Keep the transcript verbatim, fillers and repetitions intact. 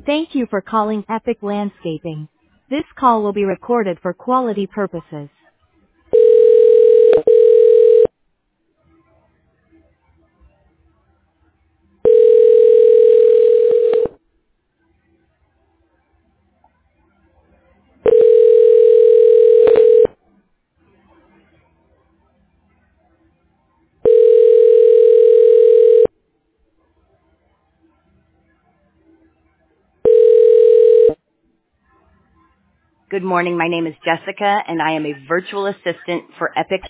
Thank you for calling Epic Landscaping. This call will be recorded for quality purposes. Good morning. My name is Jessica, and I am a virtual assistant for Epic